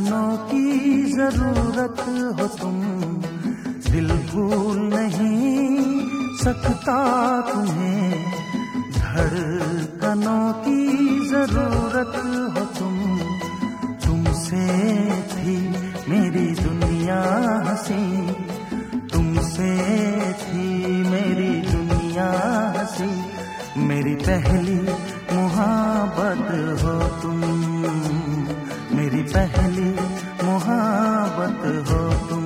धड़कनों की जरूरत हो तुम, दिल भूल नहीं सकता तुम्हें। धड़कनों की जरूरत हो तुम, तुमसे थी मेरी दुनिया हंसी, तुमसे थी मेरी दुनिया हंसी। मेरी पहली मुहाबत हो तुम, मेरी पहली मुहाबत हो तुम।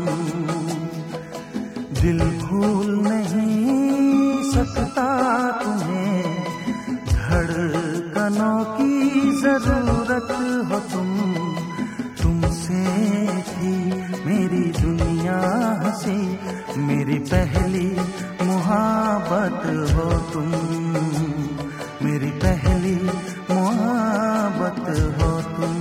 दिल भूल नहीं सकता तुम्हें, धड़कनों की जरूरत हो तुम, तुमसे थी मेरी दुनिया हंसी। मेरी पहली मुहाबत हो तुम, मेरी पहली मुहाबत हो तुम।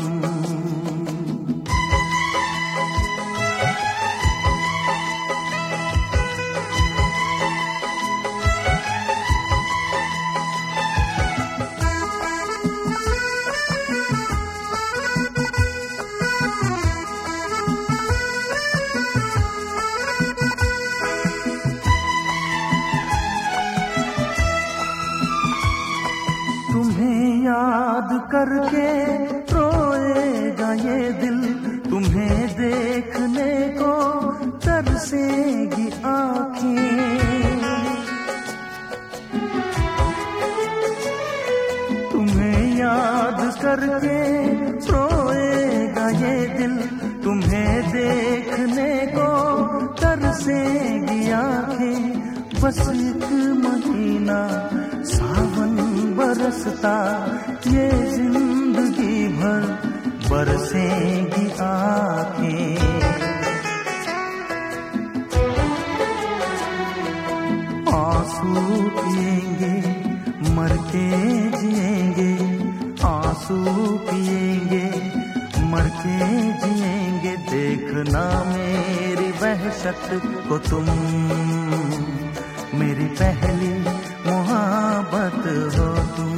तुम्हें याद करके रोएगा ये दिल, तुम्हें देखने को तरसेगी आँखें। तुम्हें याद करके रोएगा ये दिल, तुम्हें देखने को तरसेगी आँखें। बस एक महीना सावन बरसता, ये जिंदगी भर बरसेंगी आँखें। आंसू पिएंगे मर के जिएंगे, आंसू पिएंगे मर के जिएंगे। देखना मेरी वहशत को तुम, मेरी पहली मुहाबत हो तुम।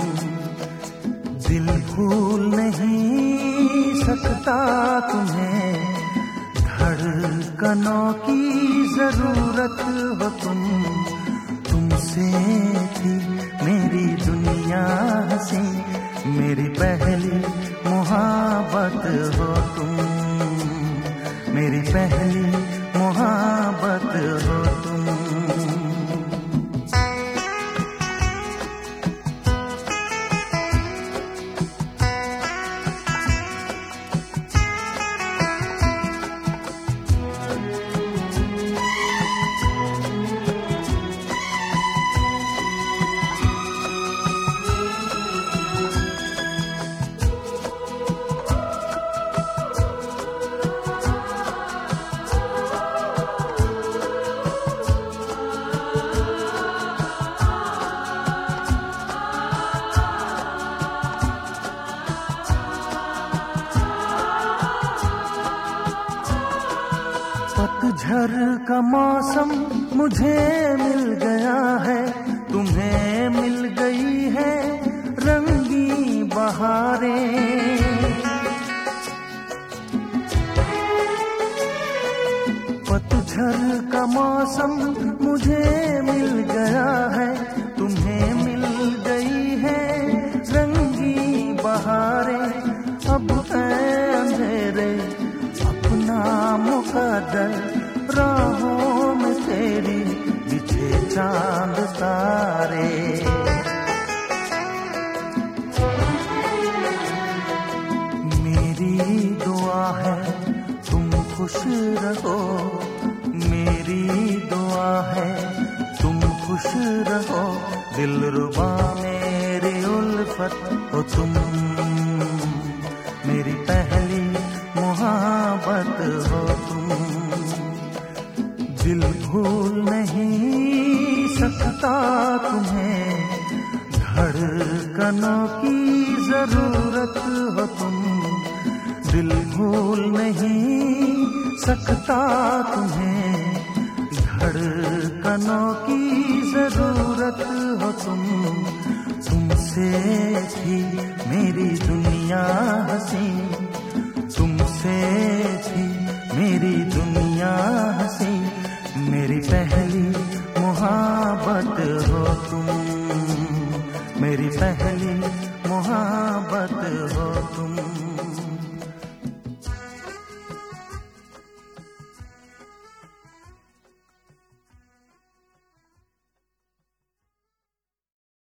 दिल भूल नहीं सकता तुम्हें, धड़कनों की जरूरत हो तुम, तुमसे थी मेरी दुनिया हंसी। मेरी पहली मुहाबत हो तुम, मेरी पहली मुहाबत हो तुम। पतझड़ का मौसम मुझे मिल गया है, तुम्हें मिल गई है रंगी बहारें। पतझड़ का मौसम मुझे मिल गया है, तुम्हें मिल गई है रंगी बहारें। अब अंधेरे अपना मुकद्दर, राहों में तेरी बिछे चांद तारे। मेरी दुआ है तुम खुश रहो, मेरी दुआ है तुम खुश रहो। दिलरुबा मेरी उल्फत हो तुम, मेरी पहली मुहाबत हो तुम। दिल भूल नहीं सकता तुम्हें, धड़कनों की जरूरत हो तुम। दिल भूल नहीं सकता तुम्हें, धड़कनों की जरूरत हो तुम। तुमसे थी मेरी दुनिया हंसी,